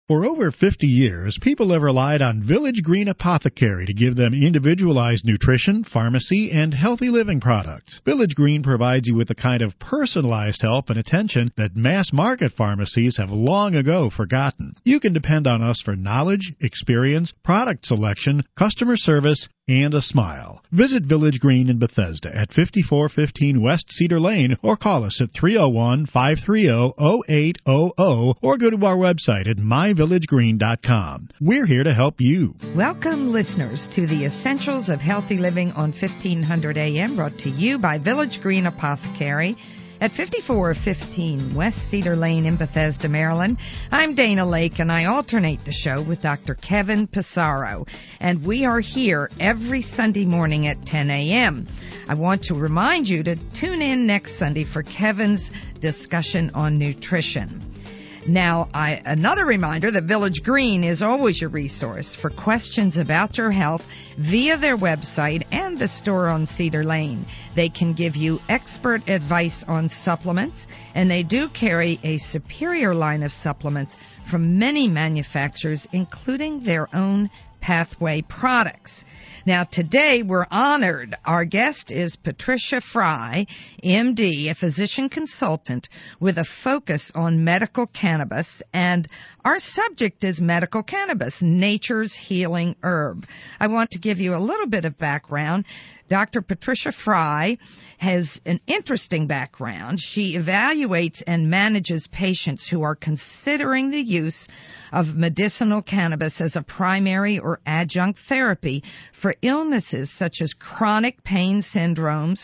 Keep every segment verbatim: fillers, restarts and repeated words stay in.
For over fifty years, people have relied on Village Green Apothecary to give them individualized nutrition, pharmacy, and healthy living products. Village Green provides you with the kind of personalized help and attention that mass-market pharmacies have long ago forgotten. You can depend on us for knowledge, experience, product selection, customer service, and a smile. Visit Village Green in Bethesda at fifty-four fifteen West Cedar Lane or call us at three oh one, five three oh, oh eight hundred or go to our website at my village green dot com. We're here to help you. Welcome, listeners, to the Essentials of Healthy Living on fifteen hundred A M, brought to you by Village Green Apothecary at fifty-four fifteen West Cedar Lane in Bethesda, Maryland. I'm Dana Lake, and I alternate the show with Doctor Kevin Pissarro, and we are here every Sunday morning at ten A M I want to remind you to tune in next Sunday for Kevin's discussion on nutrition. Now, I, another reminder that Village Green is always your resource for questions about your health via their website and the store on Cedar Lane. They can give you expert advice on supplements, and they do carry a superior line of supplements from many manufacturers, including their own Pathway products. Now, today we're honored. Our guest is Patricia Fry, M D, a physician consultant with a focus on medical cannabis, and our subject is medical cannabis, nature's healing herb. I want to give you a little bit of background. Doctor Patricia Fry has an interesting background. She evaluates and manages patients who are considering the use of medicinal cannabis as a primary or adjunct therapy for illnesses such as chronic pain syndromes,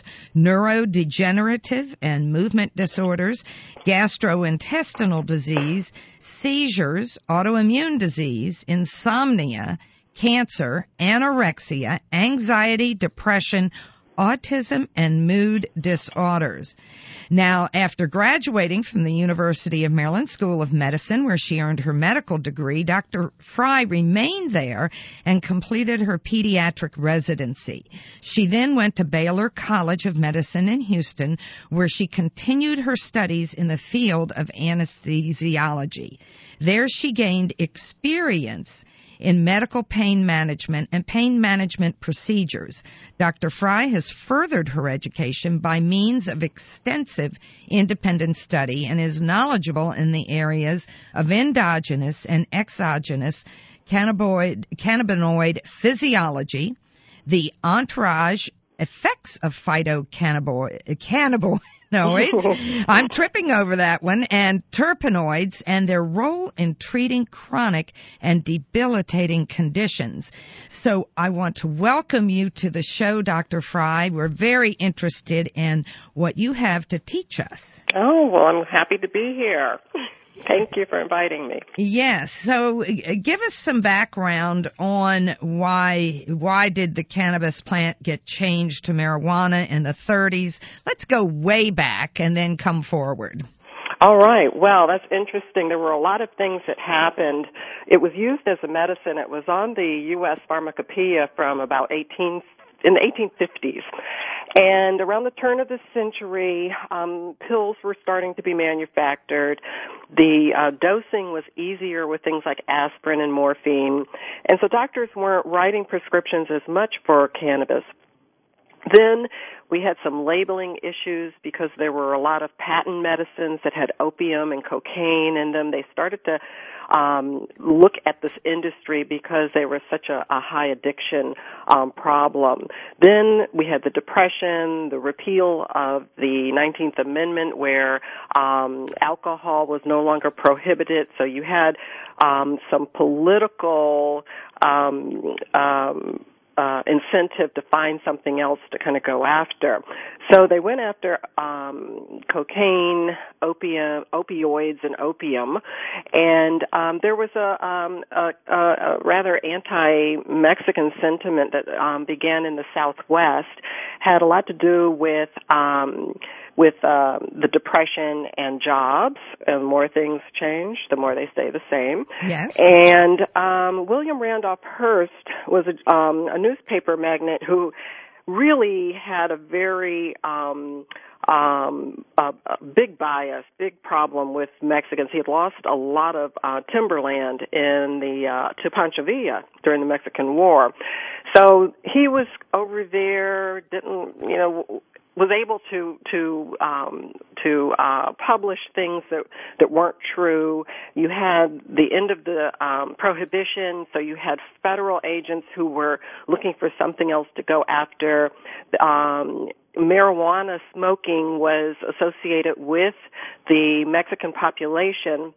neurodegenerative and movement disorders, gastrointestinal disease, seizures, autoimmune disease, insomnia, cancer, anorexia, anxiety, depression, autism, and mood disorders. Now, after graduating from the University of Maryland School of Medicine, where she earned her medical degree, Doctor Fry remained there and completed her pediatric residency. She then went to Baylor College of Medicine in Houston, where she continued her studies in the field of anesthesiology. There she gained experience in medical pain management and pain management procedures. Doctor Fry has furthered her education by means of extensive independent study and is knowledgeable in the areas of endogenous and exogenous cannabinoid, cannabinoid physiology, the entourage effects of phytocannabinoids, cannabinoids, I'm tripping over that one, and terpenoids, and their role in treating chronic and debilitating conditions. So I want to welcome you to the show, Doctor Fry. We're very interested in what you have to teach us. Oh, well, I'm happy to be here. Thank you for inviting me. Yes. So uh, give us some background on why why did the cannabis plant get changed to marijuana in the thirties? Let's go way back and then come forward. All right. Well, that's interesting. There were a lot of things that happened. It was used as a medicine. It was on the U S Pharmacopoeia from about eighteen in the eighteen fifties. And around the turn of the century, um, pills were starting to be manufactured. The uh, dosing was easier with things like aspirin and morphine. And so doctors weren't writing prescriptions as much for cannabis. Then we had some labeling issues because there were a lot of patent medicines that had opium and cocaine in them. They started to um, look at this industry because they were such a, a high addiction um, problem. Then we had the Depression, the repeal of the nineteenth Amendment, where um, alcohol was no longer prohibited. So you had um, some political um, um Uh, incentive to find something else to kind of go after. So they went after um, cocaine, opium, opioids, and opium, and um, there was a, um, a, a rather anti-Mexican sentiment that um, began in the Southwest. Had a lot to do with um, with uh, the Depression and jobs. And the more things change, the more they stay the same. Yes. And um, William Randolph Hearst was a, um, a newspaper magnate who really had a very um, um, a, a big bias, big problem with Mexicans. He had lost a lot of uh, timberland in the uh, to Pancho Villa during the Mexican War. So he was over there, didn't, you know, was able to to um, to uh, publish things that that weren't true. You had the end of the um, prohibition, so you had federal agents who were looking for something else to go after. Um, marijuana smoking was associated with the Mexican population,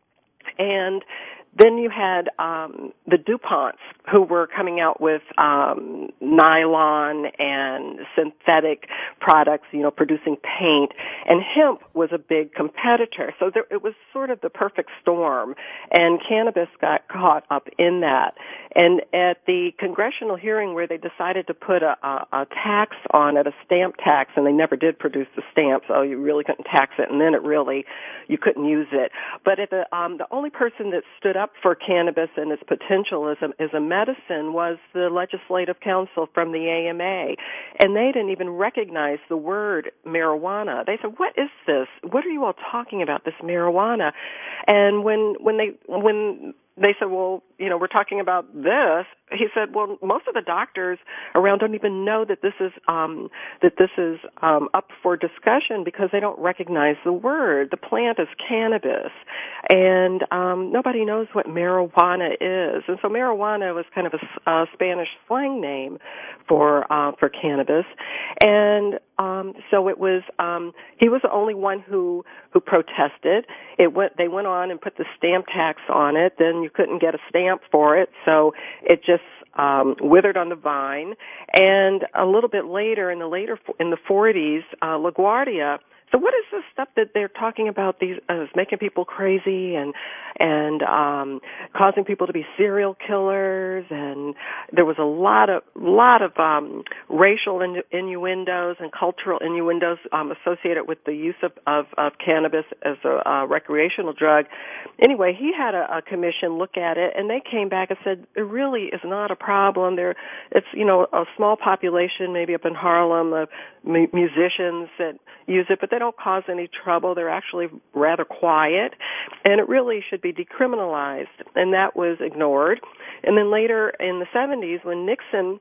and then you had um, the DuPonts who were coming out with um, nylon and synthetic products, you know, producing paint. And hemp was a big competitor. So there, it was sort of the perfect storm. And cannabis got caught up in that. And at the congressional hearing where they decided to put a, a, a tax on it, a stamp tax, and they never did produce the stamps, oh, you really couldn't tax it, and then it really, you couldn't use it. But at the, um, the only person that stood up for cannabis and its potential as a, as a medicine was the Legislative Council from the A M A. And they didn't even recognize the word marijuana. They said, what is this? What are you all talking about, this marijuana? And when, when they, when they said, well, you know, we're talking about this, he said, well, most of the doctors around don't even know that this is um, that this is um, up for discussion because they don't recognize the word. The plant is cannabis, and um, nobody knows what marijuana is. And so marijuana was kind of a, a Spanish slang name for uh, for cannabis. And um, so it was. Um, he was the only one who who protested. It went. They went on and put the stamp tax on it. Then you couldn't get a stamp for it, so it just um, withered on the vine. And a little bit later, in the later in the forties, uh, LaGuardia. So what is this stuff that they're talking about? These uh, making people crazy and and um, causing people to be serial killers, and there was a lot of lot of um, racial innu- innuendos and cultural innuendos um, associated with the use of, of, of cannabis as a uh, recreational drug. Anyway, he had a, a commission look at it, and they came back and said it really is not a problem. There, it's you know a small population, maybe up in Harlem, of mu- musicians that use it, but they don't cause any trouble. They're actually rather quiet, and it really should be decriminalized, and that was ignored. And then later in the seventies, when Nixon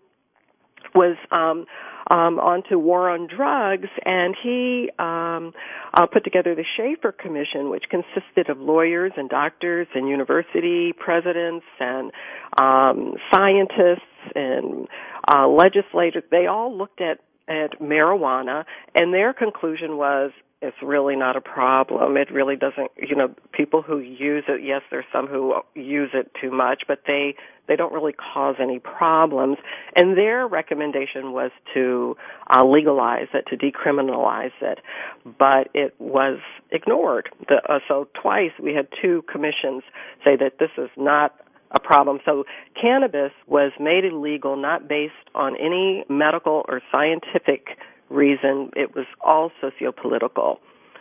was um, um, on to war on drugs, and he um, uh, put together the Schaefer Commission, which consisted of lawyers and doctors and university presidents and um, scientists and uh, legislators. They all looked at at marijuana, and their conclusion was it's really not a problem. It really doesn't, you know, people who use it, yes, there's some who use it too much, but they, they don't really cause any problems. And their recommendation was to uh, legalize it, to decriminalize it, but it was ignored. The, uh, so twice we had two commissions say that this is not a problem. So cannabis was made illegal not based on any medical or scientific reason. It was all sociopolitical.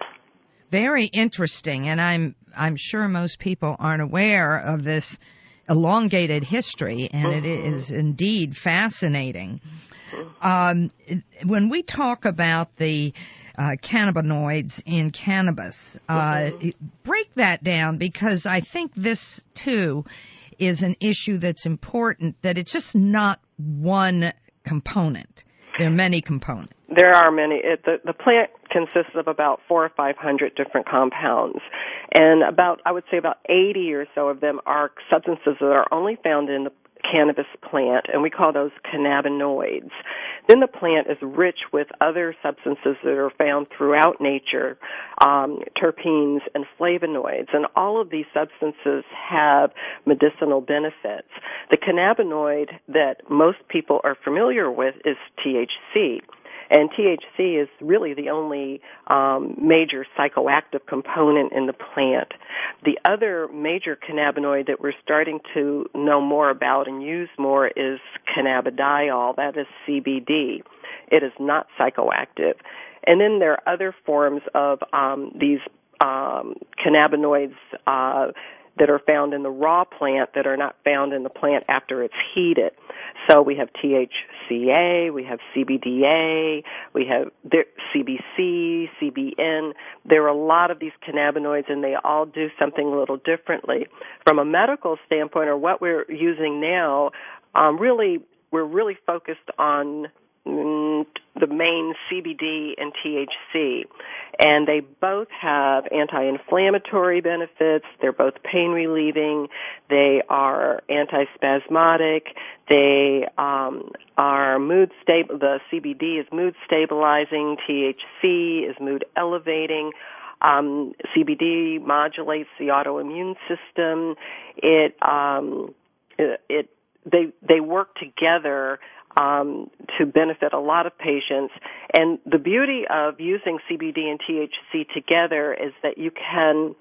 Very interesting, and I'm I'm sure most people aren't aware of this elongated history, and mm-hmm. it is indeed fascinating. Um, when we talk about the uh, cannabinoids in cannabis, uh, mm-hmm. break that down, because I think this too is an issue that's important, that it's just not one component. There are many components. There are many. It, the, the plant consists of about four or five hundred different compounds, and about, I would say about eighty or so of them are substances that are only found in the cannabis plant, and we call those cannabinoids. Then the plant is rich with other substances that are found throughout nature, um, terpenes and flavonoids, and all of these substances have medicinal benefits. The cannabinoid that most people are familiar with is T H C. And T H C is really the only um, major psychoactive component in the plant. The other major cannabinoid that we're starting to know more about and use more is cannabidiol. That is C B D. It is not psychoactive. And then there are other forms of um, these um, cannabinoids uh, that are found in the raw plant that are not found in the plant after it's heated. So we have T H C A, we have C B D A, we have C B C, C B N. There are a lot of these cannabinoids, and they all do something a little differently. From a medical standpoint, or what we're using now, um, really, we're really focused on mm, the main C B D and T H C, and they both have anti-inflammatory benefits. They're both pain relieving. They are antispasmodic. They um, are mood stable. The C B D is mood stabilizing. T H C is mood elevating. Um, C B D modulates the autoimmune system. It um, it, it they they work together Um, to benefit a lot of patients. And the beauty of using C B D and T H C together is that you can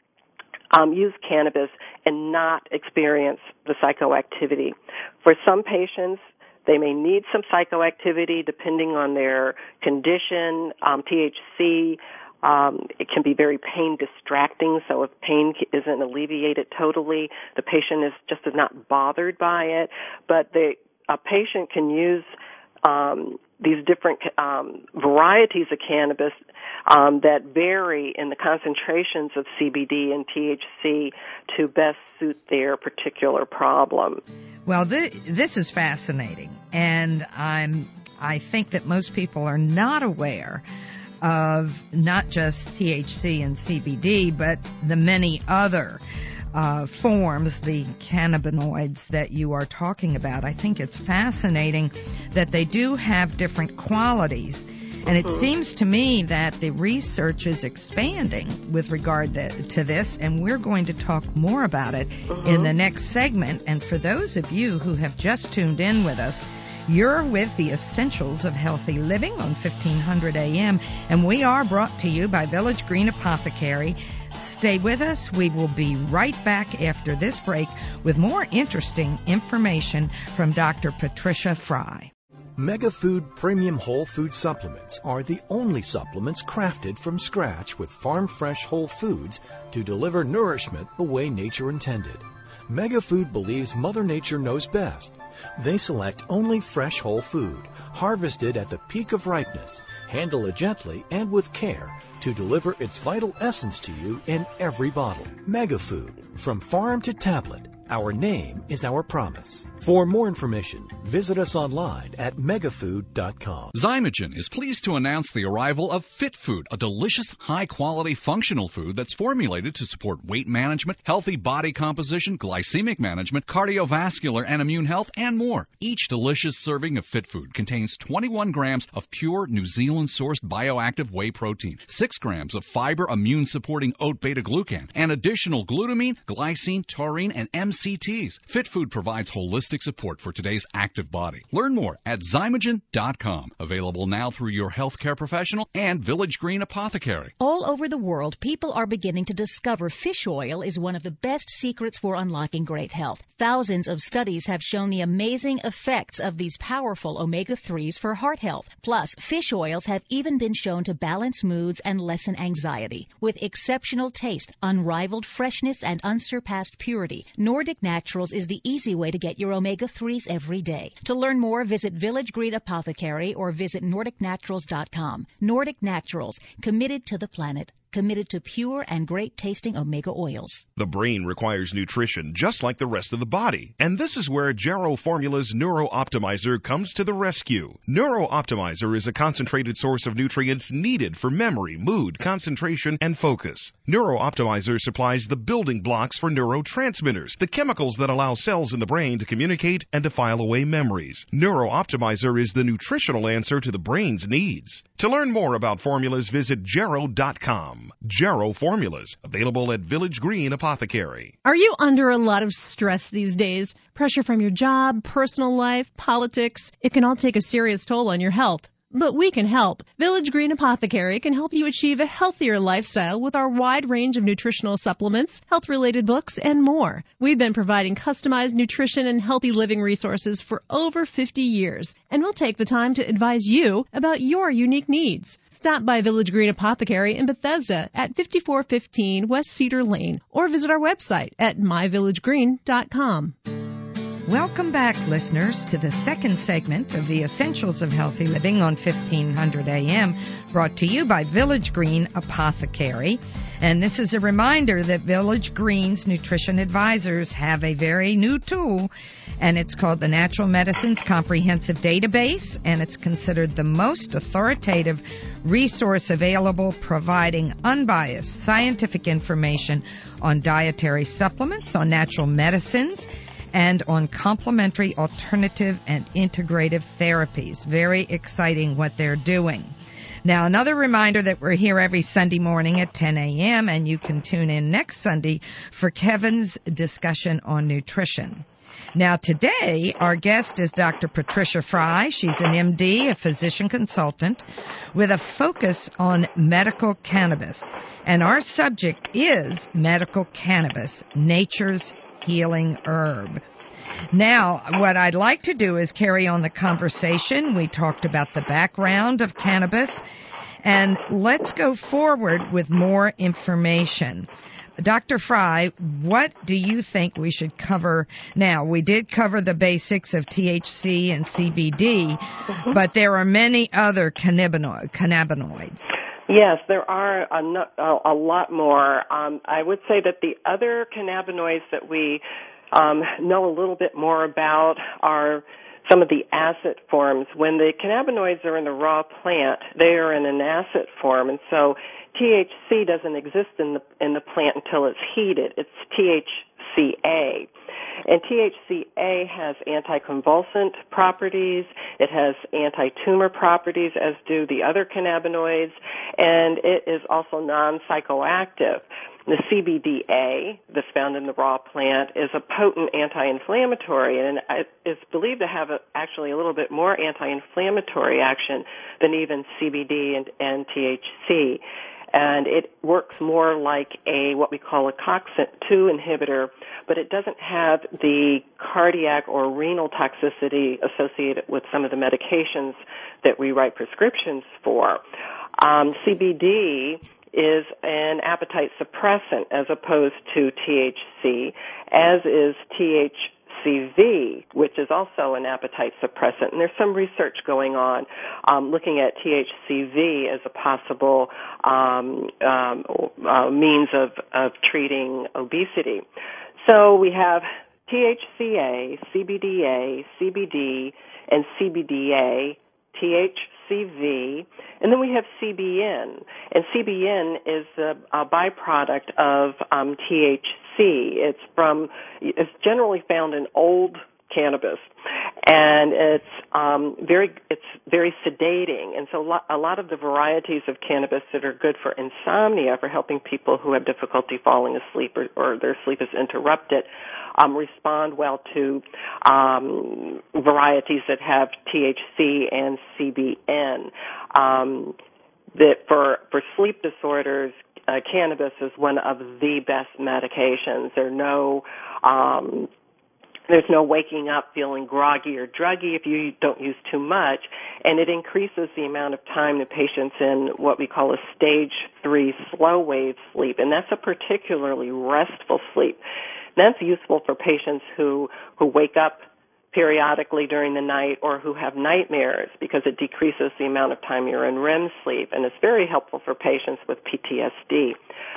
um, use cannabis and not experience the psychoactivity. For some patients, they may need some psychoactivity depending on their condition. Um, T H C, um, it can be very pain distracting, so if pain isn't alleviated totally, the patient is just is not bothered by it. But they a patient can use um, these different um, varieties of cannabis um, that vary in the concentrations of C B D and T H C to best suit their particular problem. Well, th- this is fascinating, and I'm I think that most people are not aware of not just T H C and C B D, but the many other Uh, forms, the cannabinoids that you are talking about. I think it's fascinating that they do have different qualities. And it seems to me that the research is expanding with regard to, to this, and we're going to talk more about it uh-huh. in the next segment. And for those of you who have just tuned in with us, you're with the Essentials of Healthy Living on fifteen hundred A M, and we are brought to you by Village Green Apothecary. Stay with us. We will be right back after this break with more interesting information from Doctor Patricia Fry. MegaFood Premium Whole Food Supplements are the only supplements crafted from scratch with farm-fresh whole foods to deliver nourishment the way nature intended. MegaFood believes Mother Nature knows best. They select only fresh whole food, harvested at the peak of ripeness, handle it gently and with care to deliver its vital essence to you in every bottle. MegaFood, from farm to tablet. Our name is our promise. For more information, visit us online at megafood dot com. Zymogen is pleased to announce the arrival of Fit Food, a delicious, high-quality, functional food that's formulated to support weight management, healthy body composition, glycemic management, cardiovascular and immune health, and more. Each delicious serving of Fit Food contains twenty-one grams of pure New Zealand-sourced bioactive whey protein, six grams of fiber immune-supporting oat beta-glucan, and additional glutamine, glycine, taurine, and M C Ts. Fit Food provides holistic support for today's active body. Learn more at zymogen dot com. Available now through your healthcare professional and Village Green Apothecary. All over the world, people are beginning to discover fish oil is one of the best secrets for unlocking great health. Thousands of studies have shown the amazing effects of these powerful omega threes for heart health. Plus, fish oils have even been shown to balance moods and lessen anxiety. With exceptional taste, unrivaled freshness, and unsurpassed purity, Nordic Naturals is the easy way to get your omega threes every day. To learn more, visit Village Green Apothecary or visit nordic naturals dot com. Nordic Naturals, committed to the planet, committed to pure and great-tasting omega oils. The brain requires nutrition just like the rest of the body, and this is where Jarrow Formula's Neuro Optimizer comes to the rescue. Neuro Optimizer is a concentrated source of nutrients needed for memory, mood, concentration, and focus. Neuro Optimizer supplies the building blocks for neurotransmitters, the chemicals that allow cells in the brain to communicate and to file away memories. Neuro Optimizer is the nutritional answer to the brain's needs. To learn more about formulas, visit jarrow dot com. Jarrow Formulas, available at Village Green Apothecary. Are you under a lot of stress these days? Pressure from your job, personal life, politics? It can all take a serious toll on your health. But we can help. Village Green Apothecary can help you achieve a healthier lifestyle with our wide range of nutritional supplements, health-related books, and more. We've been providing customized nutrition and healthy living resources for over fifty years, and we'll take the time to advise you about your unique needs. Stop by Village Green Apothecary in Bethesda at fifty-four fifteen West Cedar Lane or visit our website at my village green dot com. Welcome back, listeners, to the second segment of the Essentials of Healthy Living on fifteen hundred A M, brought to you by Village Green Apothecary. And this is a reminder that Village Green's nutrition advisors have a very new tool, and it's called the Natural Medicines Comprehensive Database, and it's considered the most authoritative resource available, providing unbiased scientific information on dietary supplements, on natural medicines, and on complementary, alternative, and integrative therapies. Very exciting what they're doing. Now, another reminder that we're here every Sunday morning at ten A M, and you can tune in next Sunday for Kevin's discussion on nutrition. Now, today, our guest is Doctor Patricia Fry. She's an M D, a physician consultant, with a focus on medical cannabis. And our subject is medical cannabis, nature's healing herb. Now, what I'd like to do is carry on the conversation. We talked about the background of cannabis, and let's go forward with more information. Doctor Fry, what do you think we should cover now? We did cover the basics of T H C and C B D, mm-hmm. but there are many other cannabino- cannabinoids. Yes, there are a, no, a lot more. Um, I would say that the other cannabinoids that we um, know a little bit more about are some of the acid forms. When the cannabinoids are in the raw plant, they are in an acid form, and so T H C doesn't exist in the in the plant until it's heated. It's T H C A. And T H C A has anticonvulsant properties, it has anti-tumor properties, as do the other cannabinoids, and it is also non-psychoactive. The C B D A that's found in the raw plant is a potent anti-inflammatory, and is believed to have a, actually a little bit more anti-inflammatory action than even C B D and, and T H C. And it works more like a what we call a COX two inhibitor, but it doesn't have the cardiac or renal toxicity associated with some of the medications that we write prescriptions for. Um, C B D is an appetite suppressant as opposed to T H C, as is T H C V, which is also an appetite suppressant. And there's some research going on um, looking at T H C V as a possible um, um, uh, means of, of treating obesity. So we have T H C A, C B D A, C B D, and C B D A, T H C V, and then we have C B N. And C B N is a, a byproduct of um, T H C. It's from, it's generally found in old cannabis, and it's um, very, it's very sedating. And so a lot, a lot of the varieties of cannabis that are good for insomnia, for helping people who have difficulty falling asleep or, or their sleep is interrupted, um, respond well to um, varieties that have T H C and C B N. Um, that for for sleep disorders, uh, cannabis is one of the best medications. There are no um, There's no waking up feeling groggy or druggy if you don't use too much, and it increases the amount of time the patient's in what we call a stage three slow wave sleep, and that's a particularly restful sleep. That's useful for patients who, who wake up periodically during the night or who have nightmares, because it decreases the amount of time you're in R E M sleep, and it's very helpful for patients with P T S D.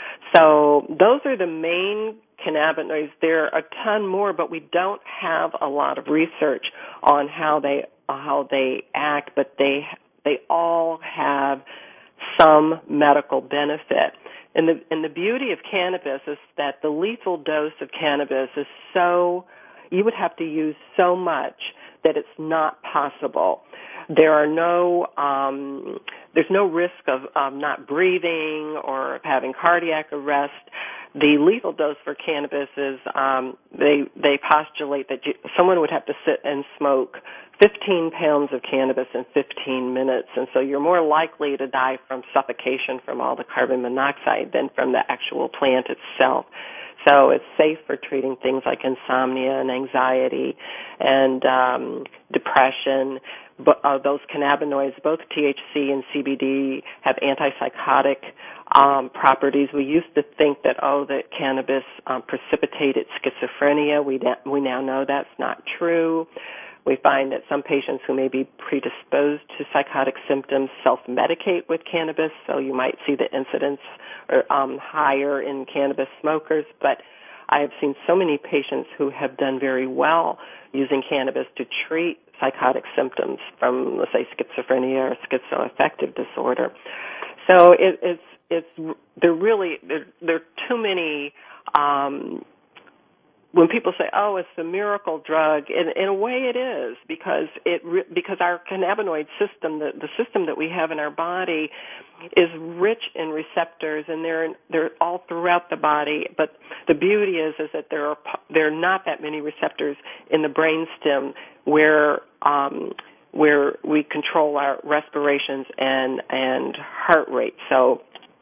So those are the main cannabinoids. There are a ton more, but we don't have a lot of research on how they how they act, but they they all have some medical benefit. And the and the beauty of cannabis is that the lethal dose of cannabis is so, you would have to use so much that it's not possible. There are no, um, there's no risk of um, not breathing or of having cardiac arrest. The lethal dose for cannabis is, um, they they postulate that you, someone would have to sit and smoke fifteen pounds of cannabis in fifteen minutes, and so you're more likely to die from suffocation from all the carbon monoxide than from the actual plant itself. So it's safe for treating things like insomnia and anxiety and um, depression. But uh, those cannabinoids, both T H C and C B D, have antipsychotic um, properties. We used to think that, oh, that cannabis um, precipitated schizophrenia. We, da- we now know that's not true. We find that some patients who may be predisposed to psychotic symptoms self-medicate with cannabis, so you might see the incidence or, um, higher in cannabis smokers. But I have seen so many patients who have done very well using cannabis to treat psychotic symptoms from, let's say, schizophrenia or schizoaffective disorder. So it, it's it's there really there, there are too many. Um, when people say, "Oh, it's a miracle drug," in, in a way, it is because it because our cannabinoid system, the, the system that we have in our body, is rich in receptors, and they're they're all throughout the body. But the beauty is is that there are there are not that many receptors in the brainstem where um, where we control our respirations and and heart rate. So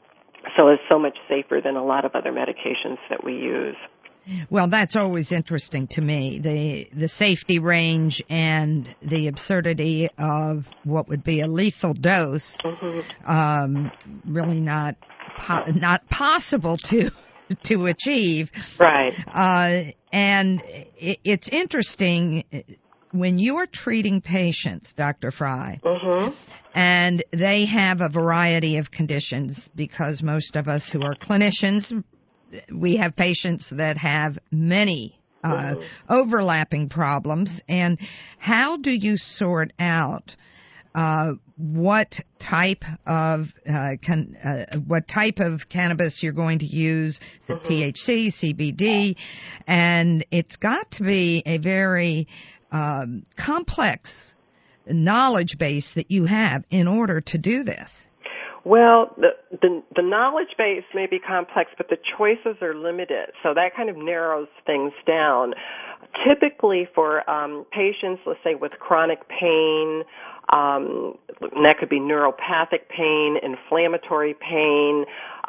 so it's so much safer than a lot of other medications that we use. Well, that's always interesting to me, the the safety range and the absurdity of what would be a lethal dose, mm-hmm. um, really not po- not possible to to achieve. Right. Uh, and it, it's interesting when you're treating patients, Doctor Fry, mm-hmm. and they have a variety of conditions, because most of us who are clinicians, we have patients that have many uh, overlapping problems. And how do you sort out uh, what type of uh, can, uh, what type of cannabis you're going to use? The mm-hmm. T H C, C B D, and it's got to be a very um, complex knowledge base that you have in order to do this. Well, the, the the knowledge base may be complex, but the choices are limited, so that kind of narrows things down. Typically for um, patients, let's say, with chronic pain, um, and that could be neuropathic pain, inflammatory pain,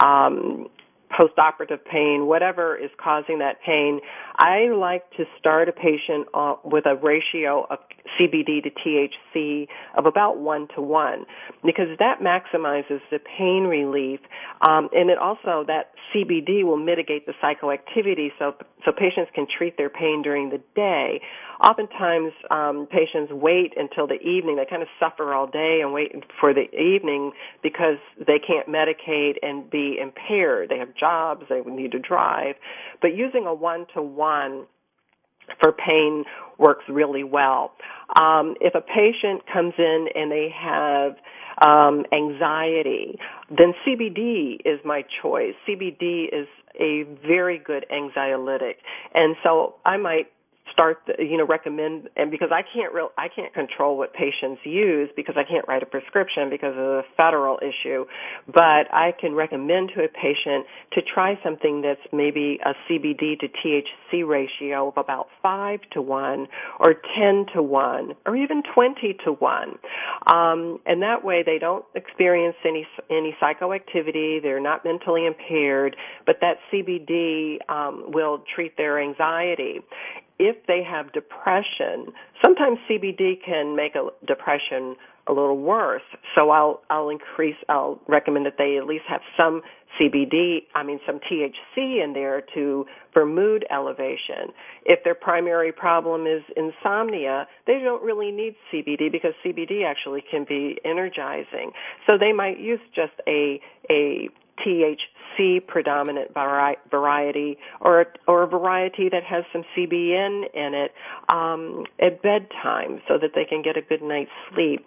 um, post-operative pain, whatever is causing that pain, I like to start a patient uh, with a ratio of C B D to T H C of about one to one, because that maximizes the pain relief, um, and it also, that C B D will mitigate the psychoactivity, so so patients can treat their pain during the day. Oftentimes, um, patients wait until the evening. They kind of suffer all day and wait for the evening because they can't medicate and be impaired. They have jobs, they need to drive. But using a one-to-one for pain works really well. Um, if a patient comes in and they have um, anxiety, then C B D is my choice. C B D is a very good anxiolytic, and so I might start, the, you know, recommend, and because I can't real, I can't control what patients use because I can't write a prescription because of the federal issue, but I can recommend to a patient to try something that's maybe a C B D to T H C ratio of about five to one or ten to one or even twenty to one. Um, and that way they don't experience any, any psychoactivity, they're not mentally impaired, but that C B D um, will treat their anxiety. If they have depression, sometimes C B D can make a depression a little worse. So I'll I'll increase. I'll recommend that they at least have some C B D. I mean, some T H C in there to for mood elevation. If their primary problem is insomnia, they don't really need C B D because C B D actually can be energizing. So they might use just a a T H C predominant vari- variety or or a variety that has some C B N in it um, at bedtime so that they can get a good night's sleep.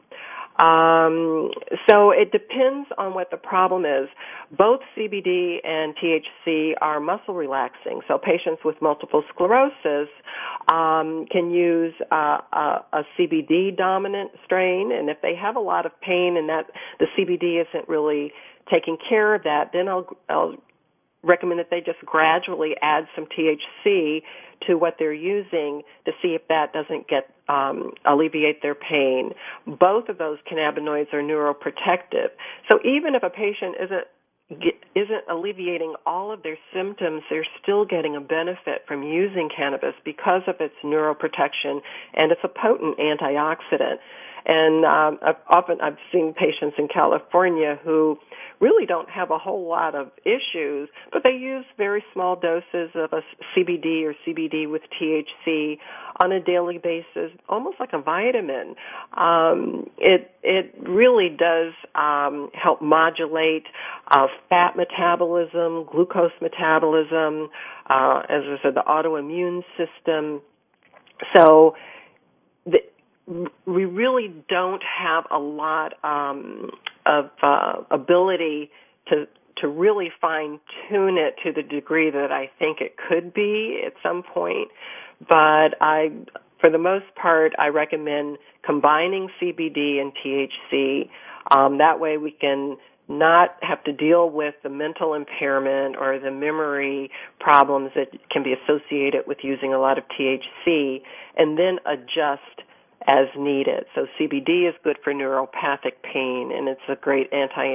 Um, so it depends on what the problem is. Both C B D and T H C are muscle relaxing. So patients with multiple sclerosis um, can use uh, a, a C B D dominant strain, and if they have a lot of pain and that the C B D isn't really taking care of that, then I'll, I'll recommend that they just gradually add some T H C to what they're using to see if that doesn't get um, alleviate their pain. Both of those cannabinoids are neuroprotective. So even if a patient isn't isn't alleviating all of their symptoms, they're still getting a benefit from using cannabis because of its neuroprotection, and it's a potent antioxidant. And um, I've often I've seen patients in California who really don't have a whole lot of issues, but they use very small doses of a C B D or C B D with T H C on a daily basis, almost like a vitamin. Um, it it really does um, help modulate uh, fat metabolism, glucose metabolism, uh, as I said, the autoimmune system. So the, we really don't have a lot um, of uh, ability to to really fine-tune it to the degree that I think it could be at some point. But I, for the most part, I recommend combining C B D and T H C. Um, that way we can not have to deal with the mental impairment or the memory problems that can be associated with using a lot of T H C, and then adjust as needed. So C B D is good for neuropathic pain, and it's a great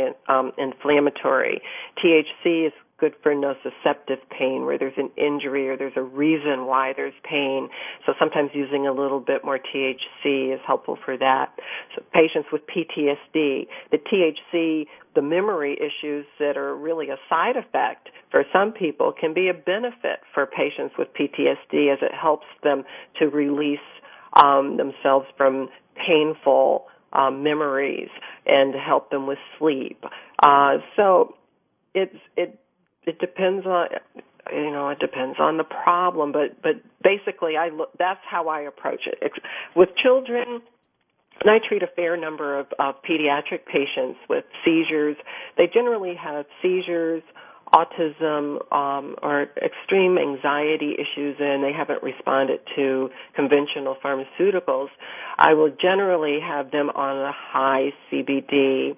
anti-inflammatory. T H C is good for nociceptive pain, where there's an injury or there's a reason why there's pain. So sometimes using a little bit more T H C is helpful for that. So patients with P T S D, the T H C, the memory issues that are really a side effect for some people can be a benefit for patients with P T S D, as it helps them to release um, themselves from painful um, memories and to help them with sleep. Uh, so it's it it depends on you know it depends on the problem, but but basically I look, that's how I approach it. It's, with children, and I treat a fair number of, of pediatric patients with seizures. They generally have seizures, autism, um, or extreme anxiety issues, and they haven't responded to conventional pharmaceuticals. I will generally have them on a high C B D,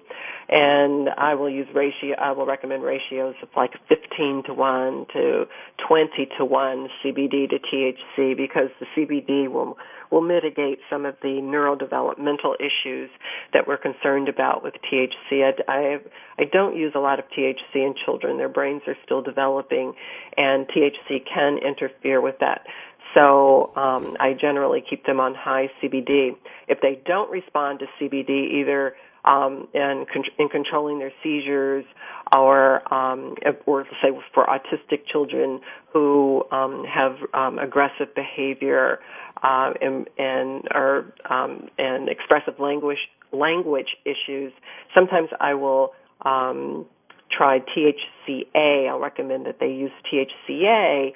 and I will use ratio. I will recommend ratios of like fifteen to one to twenty to one C B D to T H C, because the C B D will will mitigate some of the neurodevelopmental issues that we're concerned about with T H C. I, I, I don't use a lot of T H C in children. Their brains are still developing, and T H C can interfere with that. So um, I generally keep them on high C B D. If they don't respond to C B D, either um, in, in controlling their seizures, or um, or say for autistic children who um, have um, aggressive behavior uh, and and or um, and expressive language language issues, sometimes I will um, try T H C A. I'll recommend that they use T H C A.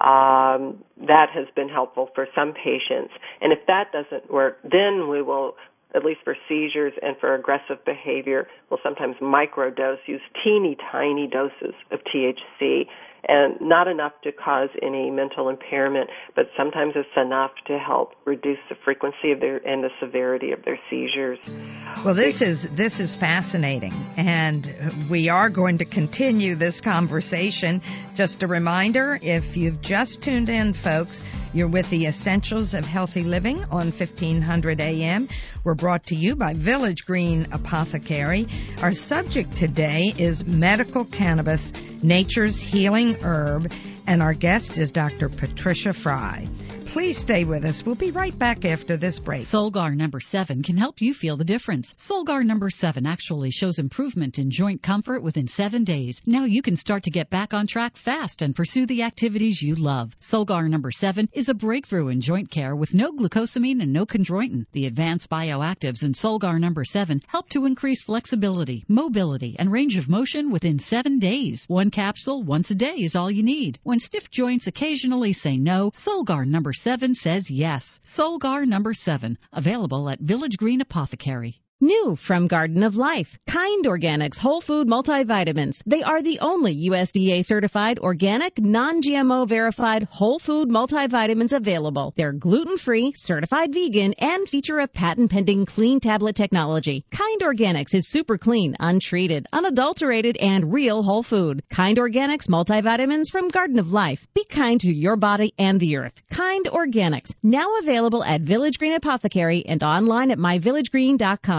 Um, that has been helpful for some patients. And if that doesn't work, then we will, at least for seizures and for aggressive behavior, we'll sometimes microdose, use teeny tiny doses of T H C, and not enough to cause any mental impairment, but sometimes it's enough to help reduce the frequency of their and the severity of their seizures. Well, this is this is fascinating, and we are going to continue this conversation. Just a reminder, if you've just tuned in, folks, you're with the Essentials of Healthy Living on fifteen hundred A M. We're brought to you by Village Green Apothecary. Our subject today is medical cannabis, nature's healing herb, and our guest is Doctor Patricia Fry. Please stay with us. We'll be right back after this break. Solgar number seven can help you feel the difference. Solgar number seven actually shows improvement in joint comfort within seven days. Now you can start to get back on track fast and pursue the activities you love. Solgar number seven is a breakthrough in joint care with no glucosamine and no chondroitin. The advanced bioactives in Solgar number seven help to increase flexibility, mobility, and range of motion within seven days. One capsule once a day is all you need. When stiff joints occasionally say no, Solgar number seven says yes. Solgar number seven, available at Village Green Apothecary. New from Garden of Life, Kind Organics Whole Food Multivitamins. They are the only U S D A certified, organic, non-G M O verified whole food multivitamins available. They're gluten-free, certified vegan, and feature a patent-pending clean tablet technology. Kind Organics is super clean, untreated, unadulterated, and real whole food. Kind Organics multivitamins from Garden of Life. Be kind to your body and the earth. Kind Organics, now available at Village Green Apothecary and online at my village green dot com.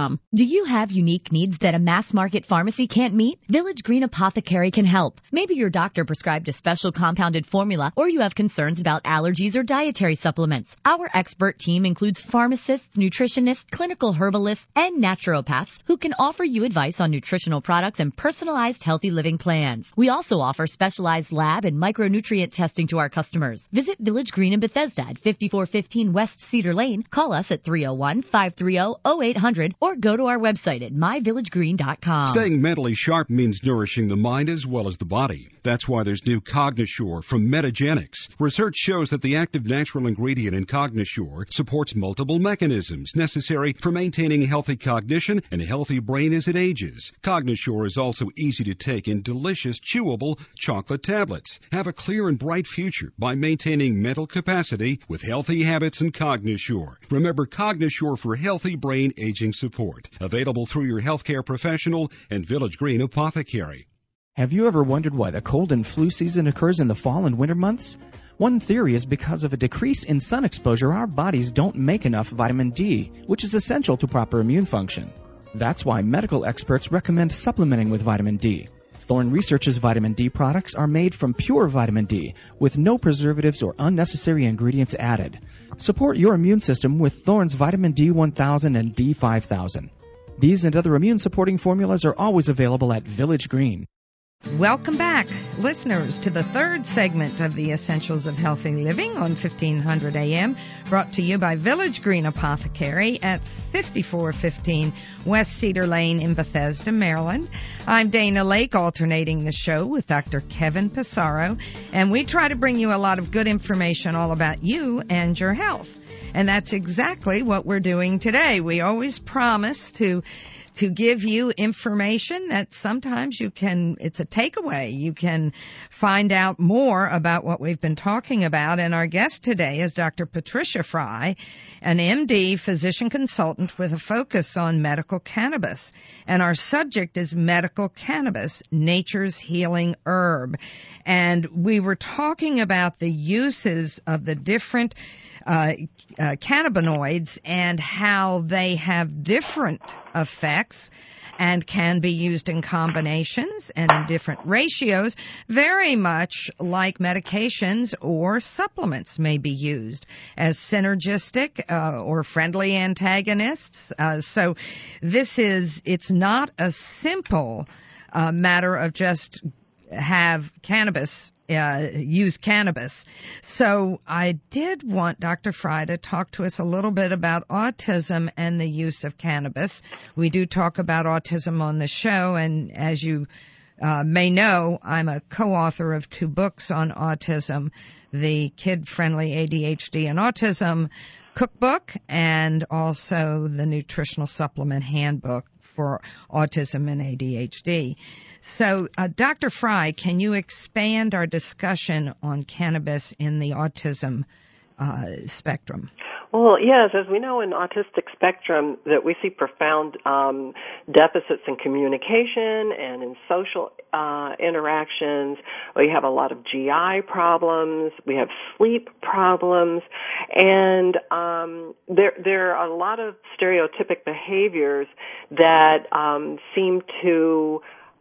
com. Do you have unique needs that a mass market pharmacy can't meet? Village Green Apothecary can help. Maybe your doctor prescribed a special compounded formula, or you have concerns about allergies or dietary supplements. Our expert team includes pharmacists, nutritionists, clinical herbalists, and naturopaths who can offer you advice on nutritional products and personalized healthy living plans. We also offer specialized lab and micronutrient testing to our customers. Visit Village Green in Bethesda at fifty-four fifteen West Cedar Lane. Call us at three oh one, five three oh, oh eight hundred or go to our website at my village green dot com. Staying mentally sharp means nourishing the mind as well as the body. That's why there's new Cognosure from Metagenics. Research shows that the active natural ingredient in Cognosure supports multiple mechanisms necessary for maintaining healthy cognition and a healthy brain as it ages. Cognosure is also easy to take in delicious, chewable chocolate tablets. Have a clear and bright future by maintaining mental capacity with healthy habits and Cognosure. Remember Cognosure for healthy brain aging support. Available through your healthcare professional and Village Green Apothecary. Have you ever wondered why the cold and flu season occurs in the fall and winter months? One theory is because of a decrease in sun exposure, our bodies don't make enough vitamin D, which is essential to proper immune function. That's why medical experts recommend supplementing with vitamin D. Thorne Research's vitamin D products are made from pure vitamin D, with no preservatives or unnecessary ingredients added. Support your immune system with Thorne's vitamin D one thousand and D five thousand. These and other immune-supporting formulas are always available at Village Green. Welcome back, listeners, to the third segment of the Essentials of Healthy Living on fifteen hundred A M, brought to you by Village Green Apothecary at fifty-four fifteen West Cedar Lane in Bethesda, Maryland. I'm Dana Lake, alternating the show with Doctor Kevin Passaro, and we try to bring you a lot of good information all about you and your health. And that's exactly what we're doing today. We always promise to to give you information that sometimes you can, it's a takeaway. You can find out more about what we've been talking about. And our guest today is Doctor Patricia Fry, an M D physician consultant with a focus on medical cannabis. And our subject is medical cannabis, nature's healing herb. And we were talking about the uses of the different Uh, uh, cannabinoids and how they have different effects and can be used in combinations and in different ratios, very much like medications or supplements may be used as synergistic uh, or friendly antagonists. Uh, so this is, it's not a simple uh, matter of just have cannabis Uh, use cannabis. So I did want Doctor Fry to talk to us a little bit about autism and the use of cannabis. We do talk about autism on the show, and as you uh, may know, I'm a co-author of two books on autism, the Kid-Friendly A D H D and Autism Cookbook, and also the Nutritional Supplement Handbook for Autism and A D H D. So, uh, Doctor Fry, can you expand our discussion on cannabis in the autism uh, spectrum? Well, yes, as we know in autistic spectrum that we see profound um, deficits in communication and in social uh, interactions. We have a lot of G I problems. We have sleep problems. And um, there, there are a lot of stereotypic behaviors that um, seem to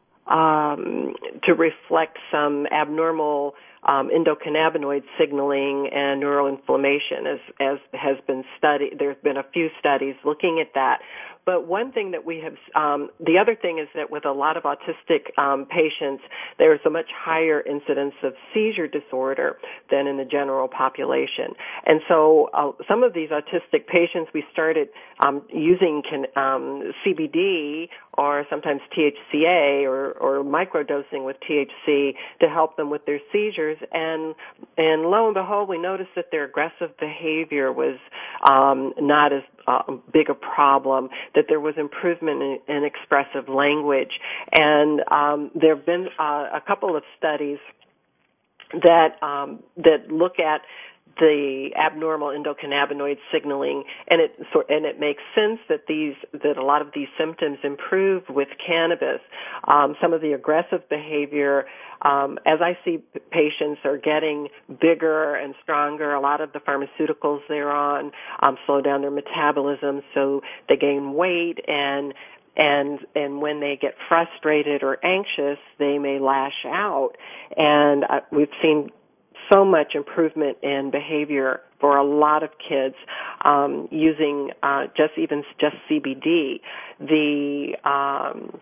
um, to reflect some abnormal Um, endocannabinoid signaling and neuroinflammation, as, as has been studied. There's been a few studies looking at that. But one thing that we have, um, the other thing is that with a lot of autistic um, patients, there's a much higher incidence of seizure disorder than in the general population. And so uh, some of these autistic patients, we started um, using can, um, C B D or sometimes T H C A or, or microdosing with T H C to help them with their seizures. And and lo and behold, we noticed that their aggressive behavior was um, not as uh, big a problem, that there was improvement in, in expressive language. And um, there have been uh, a couple of studies that um, that look at the abnormal endocannabinoid signaling, and it and it makes sense that these that a lot of these symptoms improve with cannabis. Um, some of the aggressive behavior, um, as I see patients are getting bigger and stronger, a lot of the pharmaceuticals they're on um, slow down their metabolism, so they gain weight, and and and when they get frustrated or anxious, they may lash out, and uh, we've seen so much improvement in behavior for a lot of kids um, using uh, just even just C B D. The um,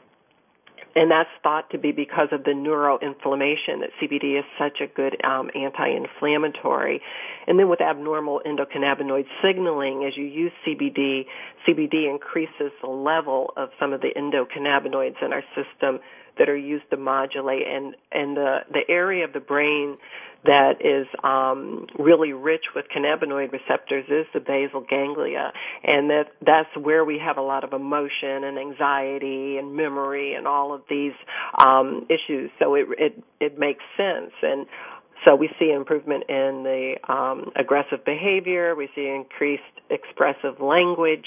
and that's thought to be because of the neuroinflammation, that C B D is such a good um, anti-inflammatory. And then with abnormal endocannabinoid signaling, as you use C B D, C B D increases the level of some of the endocannabinoids in our system that are used to modulate, and, and the, the area of the brain that is um, really rich with cannabinoid receptors is the basal ganglia, and that that's where we have a lot of emotion and anxiety and memory and all of these um, issues. So it, it it makes sense, and so we see improvement in the um, aggressive behavior. We see increased expressive language.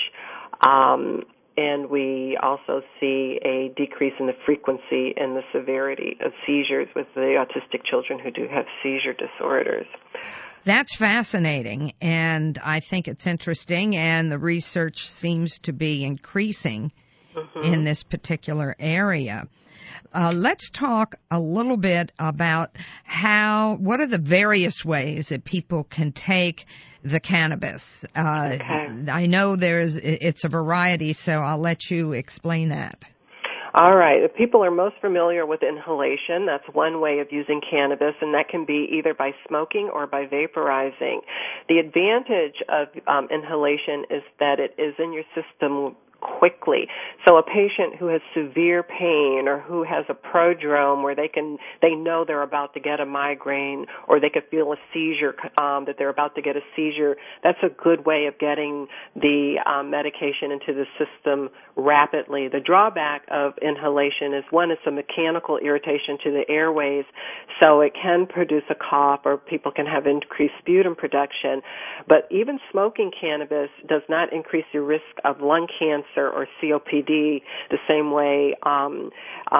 Um, And we also see a decrease in the frequency and the severity of seizures with the autistic children who do have seizure disorders. That's fascinating, and I think it's interesting, and the research seems to be increasing mm-hmm. in this particular area. Uh, let's talk a little bit about how, what are the various ways that people can take the cannabis? Uh, okay. I know there's, it's a variety, so I'll let you explain that. All right. If people are most familiar with inhalation, that's one way of using cannabis, and that can be either by smoking or by vaporizing. The advantage of um, inhalation is that it is in your system quickly. So a patient who has severe pain or who has a prodrome where they can, they know they're about to get a migraine, or they could feel a seizure, um, that they're about to get a seizure, that's a good way of getting the um, medication into the system rapidly. The drawback of inhalation is, one, it's a mechanical irritation to the airways, so it can produce a cough, or people can have increased sputum production. But even smoking cannabis does not increase your risk of lung cancer or C O P D the same way um,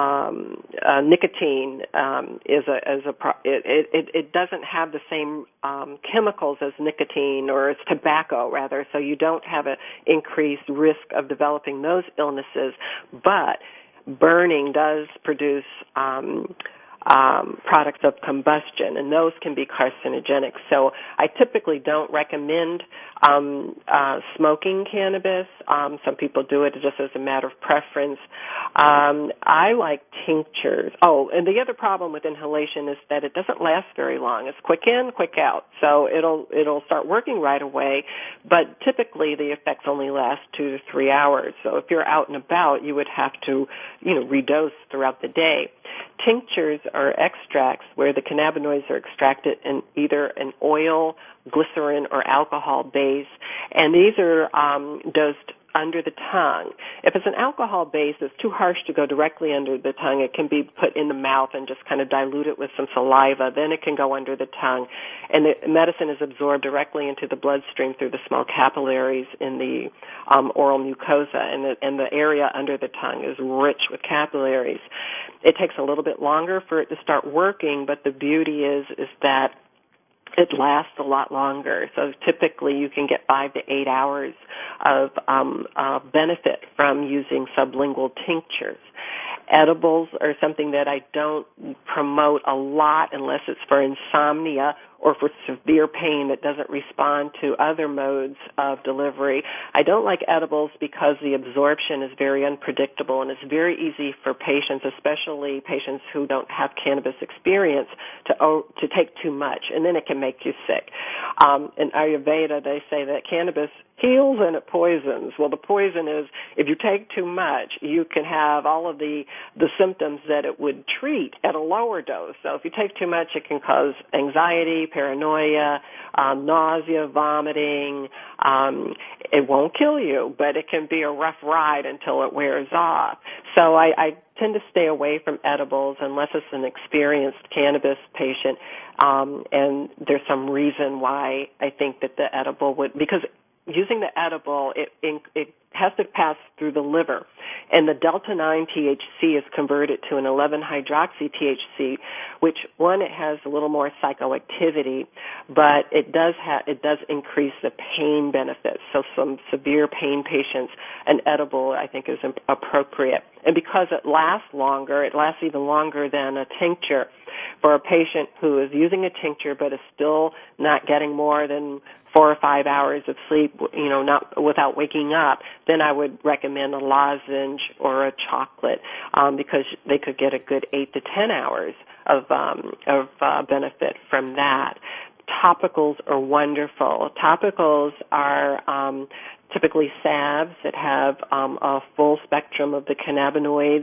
um, uh, nicotine um, is a, is a pro- it, it, it doesn't have the same um, chemicals as nicotine, or as tobacco rather, so you don't have an increased risk of developing those illnesses. But burning does produce um, Um, products of combustion, and those can be carcinogenic. So I typically don't recommend um, uh, smoking cannabis. Um, some people do it just as a matter of preference. Um, I like tinctures. Oh, and the other problem with inhalation is that it doesn't last very long. It's quick in, quick out. So it'll it'll start working right away, but typically the effects only last two to three hours. So if you're out and about, you would have to, you know, redose throughout the day. Tinctures are extracts where the cannabinoids are extracted in either an oil, glycerin, or alcohol base, and these are um, dosed under the tongue. If it's an alcohol base that's too harsh to go directly under the tongue, it can be put in the mouth and just kind of dilute it with some saliva. Then it can go under the tongue, and the medicine is absorbed directly into the bloodstream through the small capillaries in the um, oral mucosa, and the, and the area under the tongue is rich with capillaries. It takes a little bit longer for it to start working, but the beauty is is that it lasts a lot longer. So typically you can get five to eight hours of um, uh, benefit from using sublingual tinctures. Edibles are something that I don't promote a lot unless it's for insomnia or for severe pain that doesn't respond to other modes of delivery. I don't like edibles because the absorption is very unpredictable, and it's very easy for patients, especially patients who don't have cannabis experience, to oh, to take too much, and then it can make you sick. Um, in Ayurveda, they say that cannabis heals and it poisons. Well, the poison is if you take too much, you can have all of the, the symptoms that it would treat at a lower dose. So if you take too much, it can cause anxiety, paranoia, um, nausea, vomiting. Um, it won't kill you, but it can be a rough ride until it wears off. So I, I tend to stay away from edibles unless it's an experienced cannabis patient, um, and there's some reason why I think that the edible would, because using the edible, it, it has to pass through the liver, and the delta nine T H C is converted to an eleven hydroxy T H C, which one, it has a little more psychoactivity, but it does ha- it does increase the pain benefits. So some severe pain patients, an edible I think is imp- appropriate, and because it lasts longer, it lasts even longer than a tincture. For a patient who is using a tincture but is still not getting more than four or five hours of sleep, you know, not without waking up, then I would recommend a lozenge or a chocolate, um, because they could get a good eight to ten hours of um, of uh, benefit from that. Topicals are wonderful. Topicals are um, typically salves that have um, a full spectrum of the cannabinoids.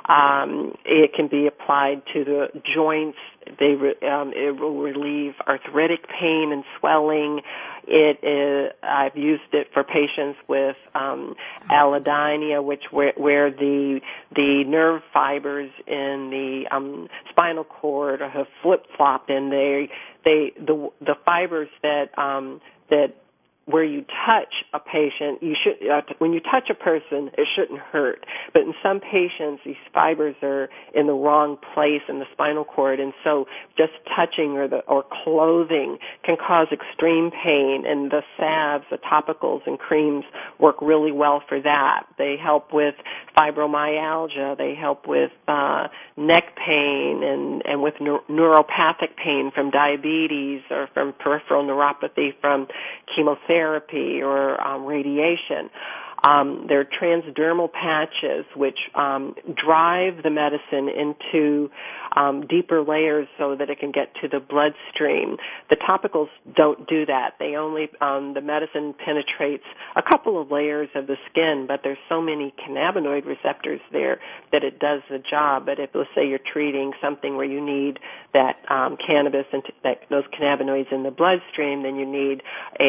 Um, it can be applied to the joints. They re, um, it will relieve arthritic pain and swelling. It is, I've used it for patients with um, allodynia, which where, where the the nerve fibers in the um, spinal cord have flip flopped, and they they the the fibers that um, that where you touch a patient, you should uh, when you touch a person, it shouldn't hurt. But in some patients, these fibers are in the wrong place in the spinal cord, and so just touching or the or clothing can cause extreme pain. And the salves, the topicals and creams work really well for that. They help with fibromyalgia. They help with uh, neck pain and and with neur- neuropathic pain from diabetes or from peripheral neuropathy from chemotherapy. Therapy or um, radiation. Um, there are transdermal patches which um, drive the medicine into um, deeper layers so that it can get to the bloodstream. The topicals don't do that. They only, um, the medicine penetrates a couple of layers of the skin, but there's so many cannabinoid receptors there that it does the job. But if, let's say, you're treating something where you need that um, cannabis and t- that, those cannabinoids in the bloodstream, then you need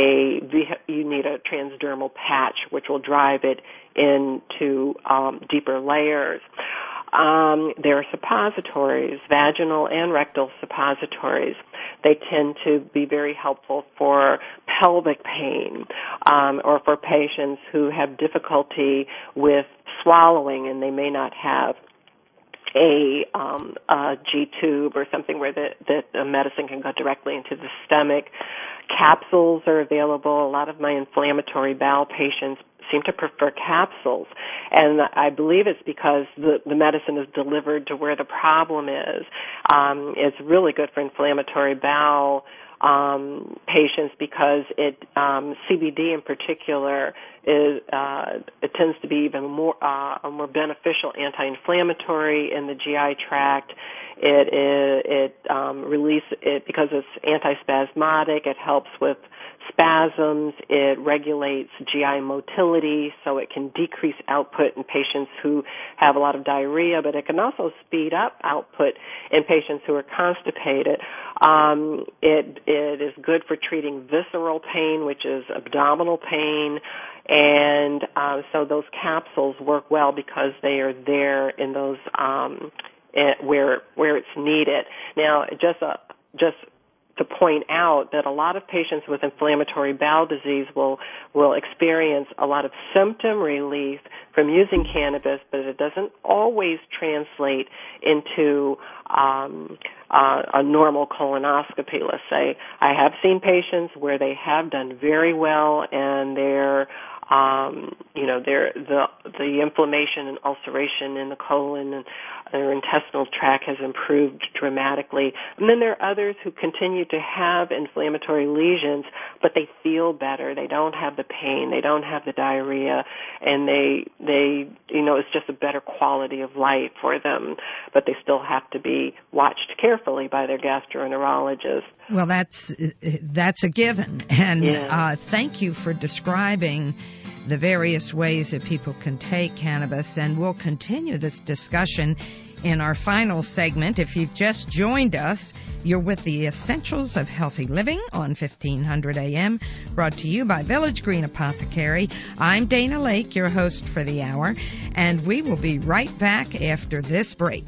a you need a transdermal patch which will drive it into um, deeper layers. Um, there are suppositories, vaginal and rectal suppositories. They tend to be very helpful for pelvic pain um, or for patients who have difficulty with swallowing and they may not have a, um, a G-tube or something where the, the, the medicine can go directly into the stomach. Capsules are available. A lot of my inflammatory bowel patients seem to prefer capsules, and I believe it's because the, the medicine is delivered to where the problem is. Um, it's really good for inflammatory bowel um, patients because it um, C B D in particular is uh, it tends to be even more uh, a more beneficial anti-inflammatory in the G I tract. It it, it um, release it because it's antispasmodic. It helps with spasms. It regulates G I motility, so it can decrease output in patients who have a lot of diarrhea, but it can also speed up output in patients who are constipated. Um, it, it is good for treating visceral pain, which is abdominal pain, and uh, so those capsules work well because they are there in those um, where where it's needed. Now, just a, just to point out that a lot of patients with inflammatory bowel disease will will experience a lot of symptom relief from using cannabis, but it doesn't always translate into um, uh, a normal colonoscopy, let's say. I have seen patients where they have done very well and they're um, you know, their the the inflammation and ulceration in the colon and their intestinal tract has improved dramatically. And then there are others who continue to have inflammatory lesions, but they feel better. They don't have the pain. They don't have the diarrhea, and they they you know, it's just a better quality of life for them. But they still have to be watched carefully by their gastroenterologist. Well, that's that's a given. And yeah. uh, thank you for describing the various ways that people can take cannabis, and we'll continue this discussion in our final segment. If you've just joined us, you're with the Essentials of Healthy Living on fifteen hundred A M, brought to you by Village Green Apothecary. I'm Dana Lake, your host for the hour, and we will be right back after this break.